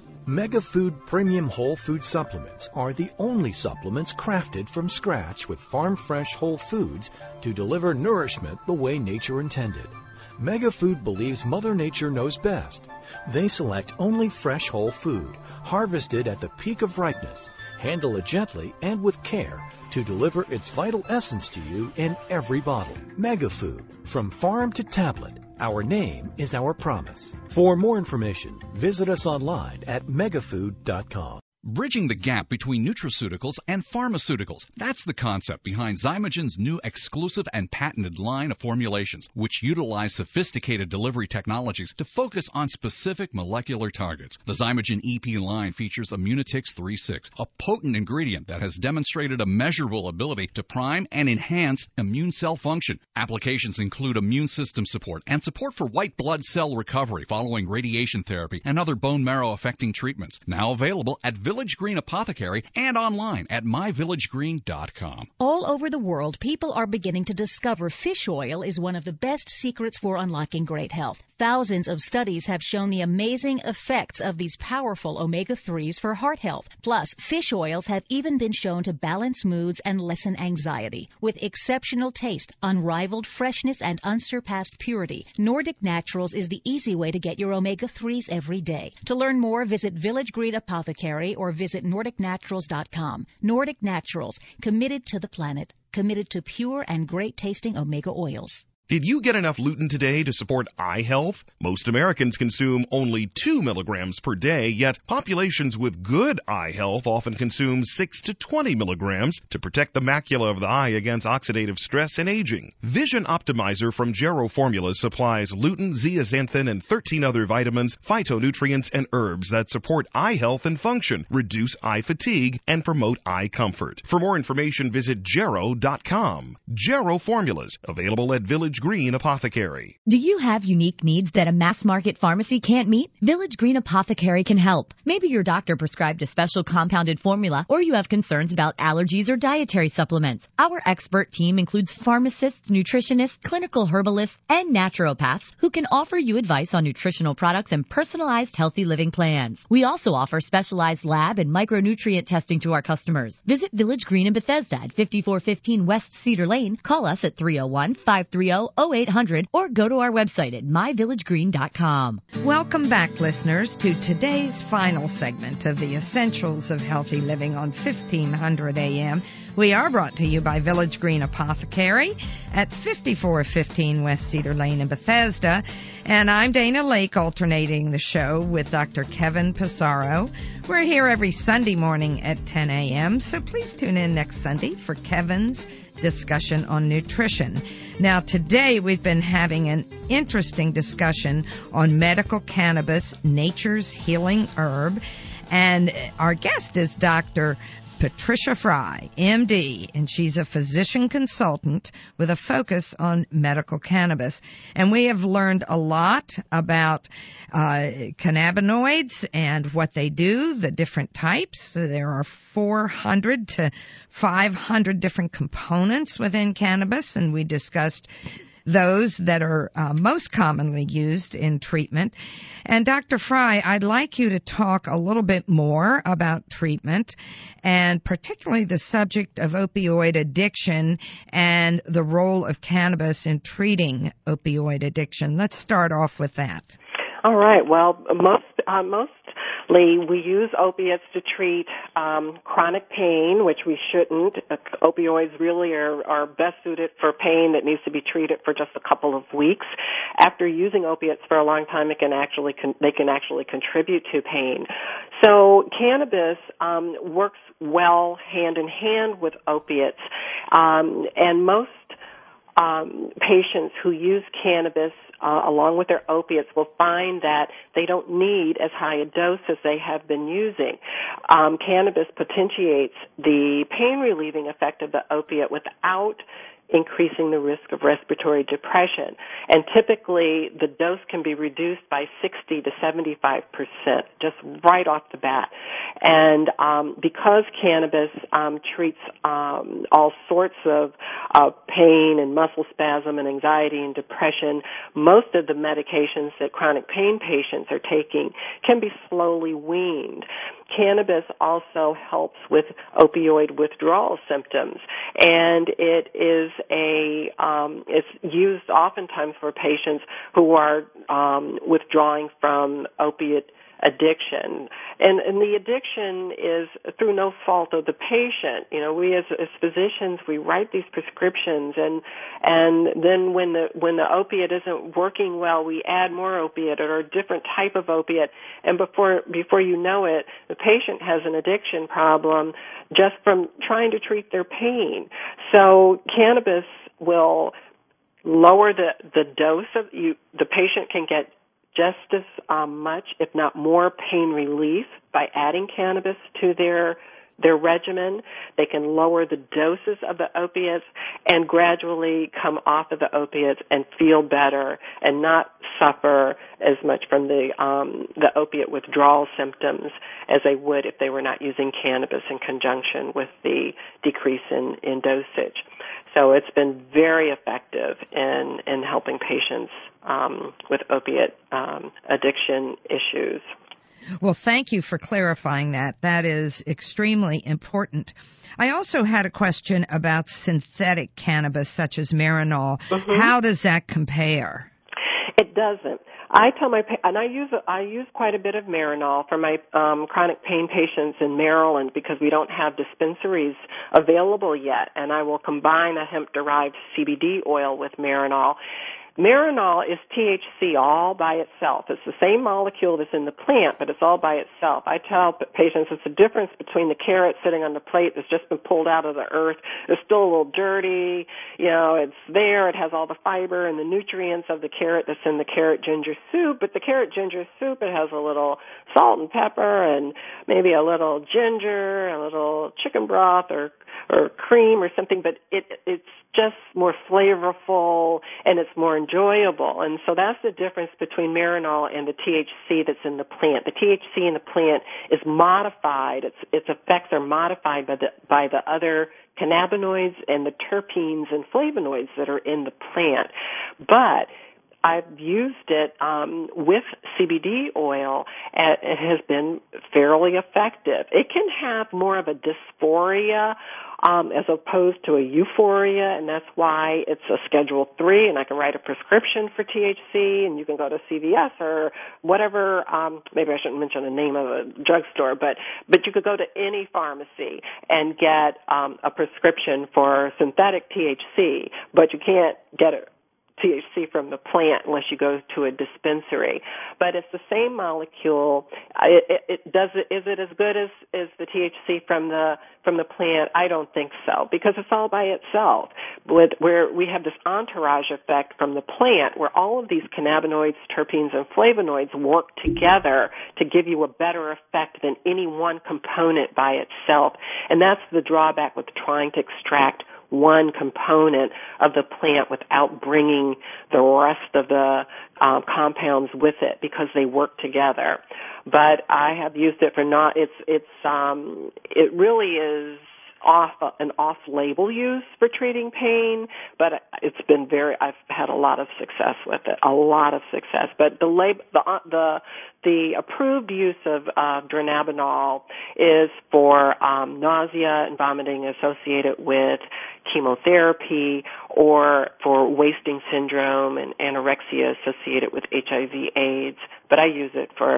MegaFood Premium Whole Food Supplements are the only supplements crafted from scratch with farm-fresh whole foods to deliver nourishment the way nature intended. MegaFood believes Mother Nature knows best. They select only fresh whole food, harvested at the peak of ripeness, handle it gently and with care to deliver its vital essence to you in every bottle. MegaFood, from farm to tablet. Our name is our promise. For more information, visit us online at megafood dot com. Bridging the gap between nutraceuticals and pharmaceuticals. That's the concept behind Zymogen's new exclusive and patented line of formulations, which utilize sophisticated delivery technologies to focus on specific molecular targets. The Zymogen E P line features Immunotix three six, a potent ingredient that has demonstrated a measurable ability to prime and enhance immune cell function. Applications include immune system support and support for white blood cell recovery following radiation therapy and other bone marrow-affecting treatments. Now available at Village Green Apothecary and online at my village green dot com. All over the world, people are beginning to discover fish oil is one of the best secrets for unlocking great health. Thousands of studies have shown the amazing effects of these powerful omega threes for heart health. Plus, fish oils have even been shown to balance moods and lessen anxiety. With exceptional taste, unrivaled freshness, and unsurpassed purity, Nordic Naturals is the easy way to get your omega threes every day. To learn more, visit Village Green Apothecary or visit nordic naturals dot com. Nordic Naturals, committed to the planet, committed to pure and great-tasting omega oils. Did you get enough lutein today to support eye health? Most Americans consume only two milligrams per day, yet populations with good eye health often consume six to twenty milligrams to protect the macula of the eye against oxidative stress and aging. Vision Optimizer from Gero Formulas supplies lutein, zeaxanthin, and thirteen other vitamins, phytonutrients, and herbs that support eye health and function, reduce eye fatigue, and promote eye comfort. For more information, visit gero dot com. Gero Formulas, available at Village Green Apothecary. Do you have unique needs that a mass market pharmacy can't meet? Village Green Apothecary can help. Maybe your doctor prescribed a special compounded formula, or you have concerns about allergies or dietary supplements. Our expert team includes pharmacists, nutritionists, clinical herbalists, and naturopaths who can offer you advice on nutritional products and personalized healthy living plans. We also offer specialized lab and micronutrient testing to our customers. Visit Village Green in Bethesda at fifty-four fifteen West Cedar Lane. Call us at three oh one, five three oh, oh eight hundred or go to our website at my village green dot com. Welcome back, listeners, to today's final segment of the Essentials of Healthy Living on fifteen hundred A M. We are brought to you by Village Green Apothecary at fifty-four fifteen West Cedar Lane in Bethesda. And I'm Dana Lake, alternating the show with Doctor Kevin Passaro. We're here every Sunday morning at ten A M, so please tune in next Sunday for Kevin's discussion on nutrition. Now, today we've been having an interesting discussion on medical cannabis, nature's healing herb, and our guest is Doctor Patricia Fry, M D, and she's a physician consultant with a focus on medical cannabis. And we have learned a lot about uh, cannabinoids and what they do, the different types. So there are four hundred to five hundred different components within cannabis, and we discussed those that are uh, most commonly used in treatment. And Doctor Fry, I'd like you to talk a little bit more about treatment, and particularly the subject of opioid addiction and the role of cannabis in treating opioid addiction. Let's start off with that. All right. Well, most uh, most Lee, we use opiates to treat um, chronic pain, which we shouldn't. Uh, opioids really are, are best suited for pain that needs to be treated for just a couple of weeks. After using opiates for a long time, it can actually con- they can actually contribute to pain. So cannabis um, works well hand in hand with opiates, um, and most um, patients who use cannabis Uh, along with their opiates will find that they don't need as high a dose as they have been using. Um, cannabis potentiates the pain-relieving effect of the opiate without increasing the risk of respiratory depression. And typically, the dose can be reduced by sixty to seventy-five percent, just right off the bat. And um, because cannabis um, treats um, all sorts of uh, pain and muscle spasm and anxiety and depression, most of the medications that chronic pain patients are taking can be slowly weaned. Cannabis also helps with opioid withdrawal symptoms, and it is a um, it's used oftentimes for patients who are um, withdrawing from opiate addiction. And, and the addiction is through no fault of the patient. You know, we as, as physicians, we write these prescriptions, and and then when the when the opiate isn't working well, we add more opiate or a different type of opiate, and before before you know it, the patient has an addiction problem just from trying to treat their pain. So cannabis will lower the the dose of you. The patient can get just as um, much, if not more, pain relief by adding cannabis to their their regimen. They can lower the doses of the opiates and gradually come off of the opiates and feel better and not suffer as much from the um, the opiate withdrawal symptoms as they would if they were not using cannabis in conjunction with the decrease in, in dosage. So it's been very effective in, in helping patients um, with opiate um, addiction issues. Well, thank you for clarifying that. That is extremely important. I also had a question about synthetic cannabis, such as Marinol. Mm-hmm. How does that compare? It doesn't. I tell my and I use I use quite a bit of Marinol for my um, chronic pain patients in Maryland because we don't have dispensaries available yet, and I will combine a hemp-derived C B D oil with Marinol. Marinol is T H C all by itself. It's the same molecule that's in the plant, but it's all by itself. I tell patients it's the difference between the carrot sitting on the plate that's just been pulled out of the earth. It's still a little dirty. You know, it's there. It has all the fiber and the nutrients of the carrot that's in the carrot ginger soup, but the carrot ginger soup, it has a little salt and pepper and maybe a little ginger, a little chicken broth or or cream or something, but it it's just more flavorful and it's more enjoyable. And so that's the difference between Marinol and the T H C that's in the plant. The T H C in the plant is modified. Its its effects are modified by the by the other cannabinoids and the terpenes and flavonoids that are in the plant. But I've used it um, with C B D oil, and it has been fairly effective. It can have more of a dysphoria um, as opposed to a euphoria, and that's why it's a Schedule three, and I can write a prescription for T H C, and you can go to C V S or whatever, um, maybe I shouldn't mention the name of a drugstore, but, but you could go to any pharmacy and get um, a prescription for synthetic T H C, but you can't get it T H C from the plant unless you go to a dispensary. But it's the same molecule. It, it, it does it, is it as good as, as the T H C from the from the plant? I don't think so, because it's all by itself. With, where we have this entourage effect from the plant, where all of these cannabinoids, terpenes, and flavonoids work together to give you a better effect than any one component by itself. And that's the drawback with trying to extract one component of the plant without bringing the rest of the uh, compounds with it, because they work together. But I have used it for not, it's, it's, um, it really is off, an off-label use for treating pain, but it's been very, I've had a lot of success with it, a lot of success. But the lab, the, the, the approved use of uh, dronabinol is for um, nausea and vomiting associated with chemotherapy, or for wasting syndrome and anorexia associated with H I V AIDS. But I use it for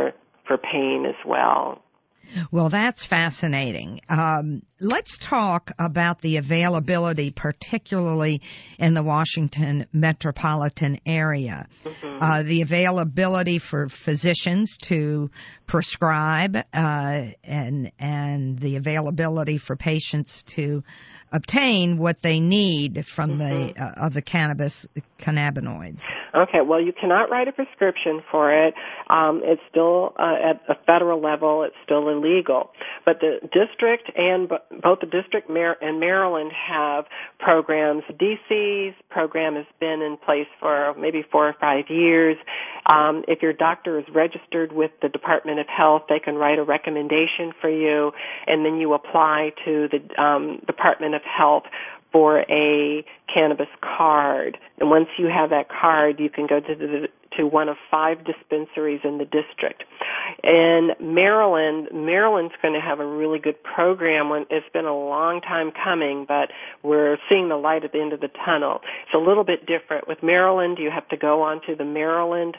for pain as well. Well, that's fascinating. Um, let's talk about the availability, particularly in the Washington metropolitan area. Mm-hmm. Uh, the availability for physicians to prescribe uh, and and the availability for patients to obtain what they need from mm-hmm. the uh, of the cannabis cannabinoids. Okay, well, you cannot write a prescription for it. Um, it's still uh, at a federal level. It's still illegal. But the district and both the district and Maryland have programs. D C's program has been in place for maybe four or five years. Um, if your doctor is registered with the Department of Health, they can write a recommendation for you, and then you apply to the um, Department of Health for a cannabis card. And once you have that card, you can go to the to one of five dispensaries in the district. In Maryland, Maryland's going to have a really good program. When it's been a long time coming, but we're seeing the light at the end of the tunnel. It's a little bit different. With Maryland, you have to go onto the Maryland,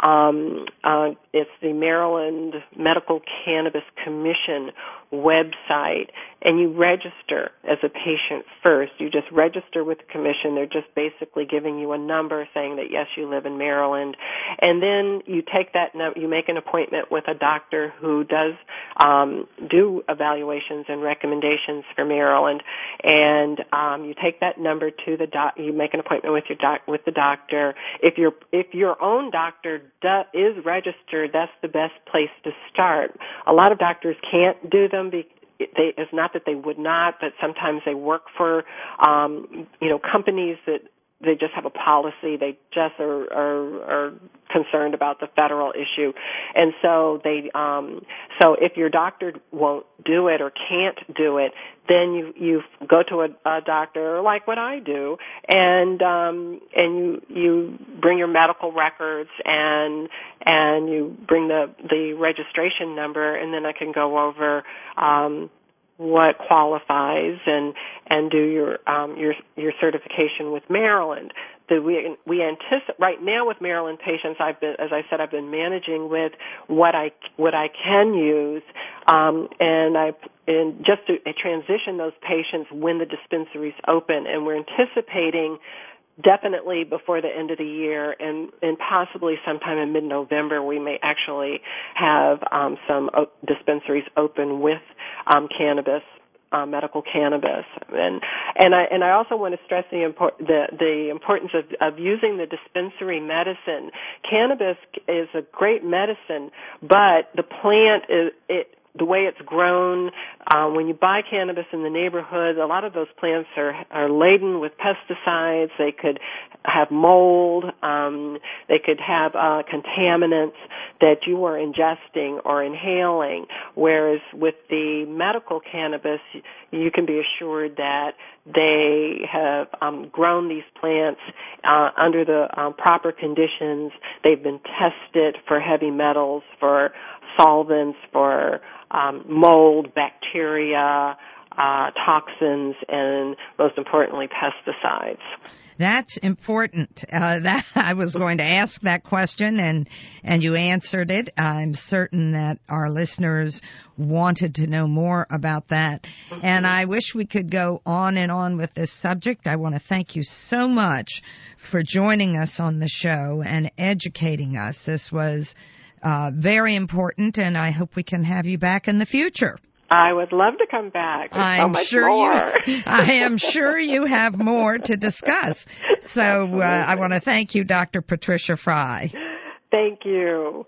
um, uh, it's the Maryland Medical Cannabis Commission website, and you register as a patient first. You just register with the commission. They're just basically giving you a number saying that, yes, you live in Maryland. And then you take that, you make an appointment with a doctor who does um, do evaluations and recommendations for Maryland, and um, you take that number to the doc. You make an appointment with your doc with the doctor. If your if your own doctor do, is registered, that's the best place to start. A lot of doctors can't do them because They, it's not that they would not, but sometimes they work for, um, you know, companies that they just have a policy. They just are, are, are concerned about the federal issue, and so they, um, so if your doctor won't do it or can't do it, then you you go to a, a doctor like what I do, and um, and you you bring your medical records and and you bring the the registration number, and then I can go over Um, what qualifies and and do your um, your your certification with Maryland. The, we we anticipate right now with Maryland patients. I've been, as I said, I've been managing with what I what I can use, um, and I and just to transition those patients when the dispensaries open, and we're anticipating definitely before the end of the year, and, and possibly sometime in mid-November, we may actually have um, some o- dispensaries open with um, cannabis, uh, medical cannabis, and and I and I also want to stress the import, the, the importance of, of using the dispensary medicine. Cannabis is a great medicine, but the plant is it. The way it's grown, uh, when you buy cannabis in the neighborhood, a lot of those plants are, are laden with pesticides. They could have mold. Um, they could have uh, contaminants that you are ingesting or inhaling. Whereas with the medical cannabis, you can be assured that they have um, grown these plants uh, under the um, proper conditions. They've been tested for heavy metals, for solvents, for um, mold, bacteria, uh, toxins, and most importantly, pesticides. That's important. Uh, that I was going to ask that question, and and you answered it. I'm certain that our listeners wanted to know more about that. Mm-hmm. And I wish we could go on and on with this subject. I want to thank you so much for joining us on the show and educating us. This was uh, very important, and I hope we can have you back in the future. I would love to come back. There's I'm so much sure more. you. I am sure you have more to discuss. So uh, I want to thank you, Doctor Patricia Fry. Thank you.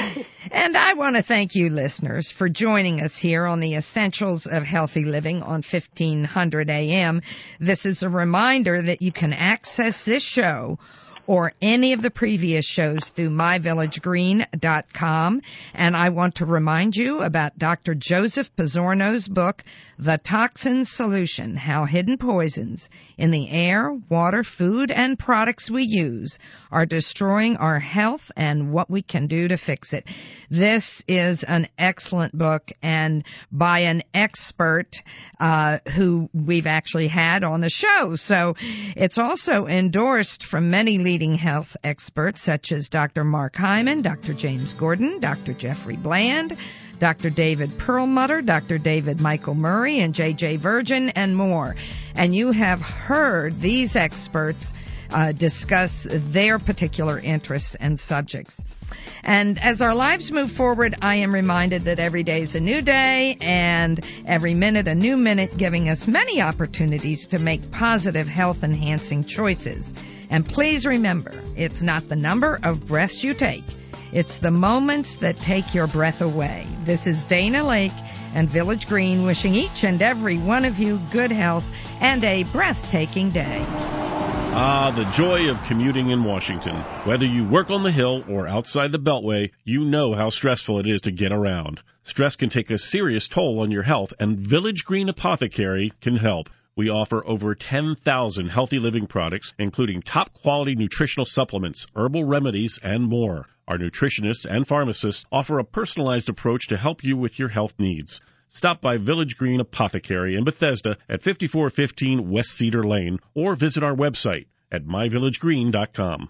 And I want to thank you, listeners, for joining us here on the Essentials of Healthy Living on fifteen hundred A M. This is a reminder that you can access this show or any of the previous shows through my village green dot com. And I want to remind you about Doctor Joseph Pizzorno's book, The Toxin Solution, How Hidden Poisons in the Air, Water, Food, and Products We Use are destroying our health and what we can do to fix it. This is an excellent book, and by an expert uh, who we've actually had on the show. So it's also endorsed from many leaders leading health experts such as Doctor Mark Hyman, Doctor James Gordon, Doctor Jeffrey Bland, Doctor David Perlmutter, Doctor David Michael Murray, and J J Virgin, and more. And you have heard these experts uh, discuss their particular interests and subjects. And as our lives move forward, I am reminded that every day is a new day and every minute a new minute, giving us many opportunities to make positive health-enhancing choices. And please remember, it's not the number of breaths you take. It's the moments that take your breath away. This is Dana Lake and Village Green wishing each and every one of you good health and a breathtaking day. Ah, the joy of commuting in Washington. Whether you work on the Hill or outside the Beltway, you know how stressful it is to get around. Stress can take a serious toll on your health, and Village Green Apothecary can help. We offer over ten thousand healthy living products, including top-quality nutritional supplements, herbal remedies, and more. Our nutritionists and pharmacists offer a personalized approach to help you with your health needs. Stop by Village Green Apothecary in Bethesda at fifty-four fifteen West Cedar Lane or visit our website at my village green dot com.